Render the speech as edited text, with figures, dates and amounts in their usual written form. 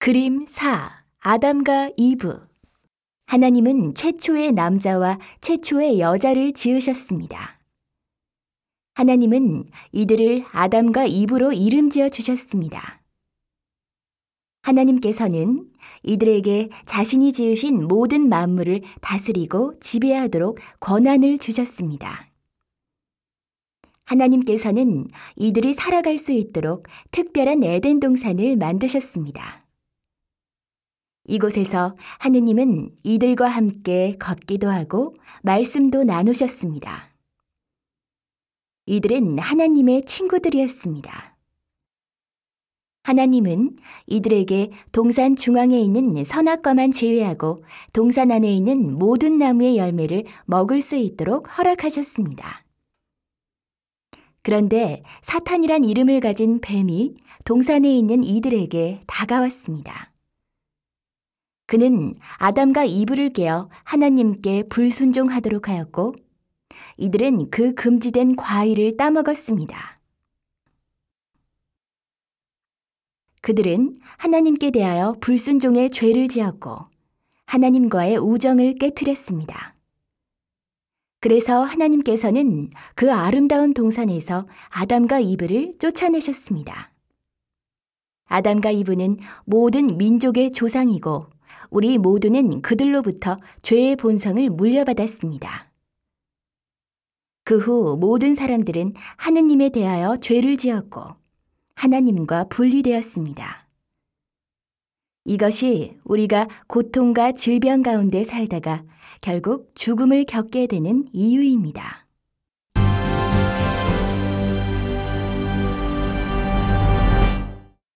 그림 4. 아담과 이브. 하나님은 최초의 남자와 최초의 여자를 지으셨습니다. 하나님은 이들을 아담과 이브로 이름 지어 주셨습니다. 하나님께서는 이들에게 자신이 지으신 모든 만물을 다스리고 지배하도록 권한을 주셨습니다. 하나님께서는 이들이 살아갈 수 있도록 특별한 에덴 동산을 만드셨습니다. 이곳에서 하느님은 이들과 함께 걷기도 하고 말씀도 나누셨습니다. 이들은 하나님의 친구들이었습니다. 하나님은 이들에게 동산 중앙에 있는 선악과만 제외하고 동산 안에 있는 모든 나무의 열매를 먹을 수 있도록 허락하셨습니다. 그런데 사탄이란 이름을 가진 뱀이 동산에 있는 이들에게 다가왔습니다. 그는 아담과 이브를 깨어 하나님께 불순종하도록 하였고 이들은 그 금지된 과일을 따먹었습니다. 그들은 하나님께 대하여 불순종의 죄를 지었고 하나님과의 우정을 깨트렸습니다. 그래서 하나님께서는 그 아름다운 동산에서 아담과 이브를 쫓아내셨습니다. 아담과 이브는 모든 민족의 조상이고 우리 모두는 그들로부터 죄의 본성을 물려받았습니다. 그 후 모든 사람들은 하느님에 대하여 죄를 지었고 하나님과 분리되었습니다. 이것이 우리가 고통과 질병 가운데 살다가 결국 죽음을 겪게 되는 이유입니다.